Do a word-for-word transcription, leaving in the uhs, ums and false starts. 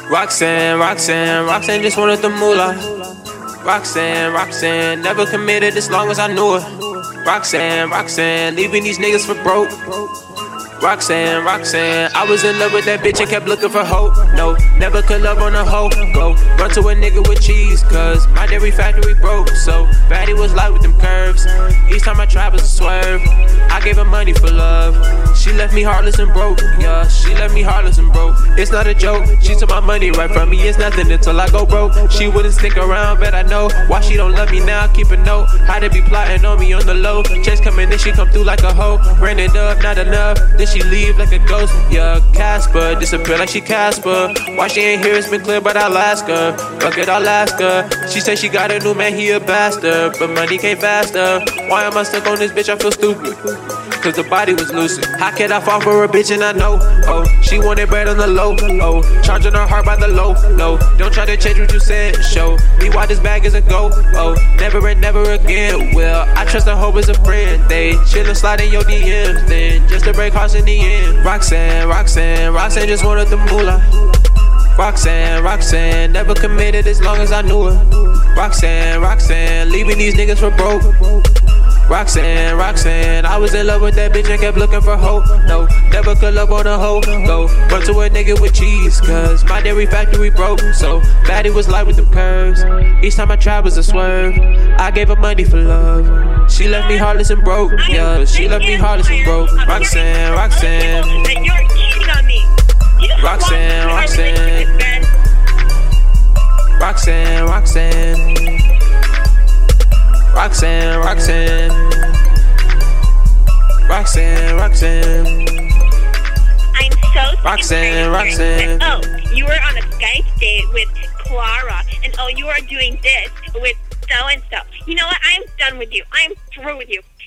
Roxanne, Roxanne, Roxanne just wanted the moolah. Roxanne, Roxanne, never committed as long as I knew her. Roxanne, Roxanne, leaving these niggas for broke. Roxanne, Roxanne, I was in love with that bitch and kept looking for hope. No, never could love on a hoe. Go run to a nigga with cheese, cause my dairy factory broke. So Batty was light with them curves. Each time I tried was a swerve. I gave her money for love. She left me heartless and broke. Yeah, she left me heartless and broke. It's not a joke. She took my money right from me. It's nothing until I go broke. She wouldn't stick around, but I know why she don't love me now. Keep a note. How they be plotting on me on the low. Chase coming, then she come through like a hoe. Ran it up, not enough. Then she leave like a ghost. Yeah, Casper disappear like she Casper. Why she ain't here? It's been clear, but I'll ask her. Fuck it, I'll ask her. She said she got a new man, he a bastard, but money came faster. Why am I stuck on this bitch? I feel stupid, cause the body was lucid. How could I fall for a bitch and I know? Oh, she wanted bread on the low. Oh, charging her heart by the low. No, don't try to change what you said. Show me why this bag is a go. Oh, never and never again. Well, I trust and hope as a friend. They chillin' slide in your D Ms, then just to break hearts in the end. Roxanne, Roxanne, Roxanne just wanted the moolah. Roxanne, Roxanne, never committed as long as I knew her. Roxanne, Roxanne, leaving these niggas for broke. Roxanne, Roxanne, I was in love with that bitch and kept looking for hope. No, never could love on a hoe. Go run to a nigga with cheese, cause my dairy factory broke. So Batty was light with the curves. Each time I tried was a swerve. I gave her money for love. She left me heartless and broke. Yeah, she left me heartless and broke. Roxanne, Roxanne, You're cheating on me. Roxanne, Roxanne, Roxanne, Roxanne, Roxanne, Roxanne, Roxanne, Roxanne, I'm so sick Roxanne, of Roxanne. Oh, you were on a Skype date with Clara, and oh, you are doing this with so and so. You know what? I'm done with you. I'm through with you.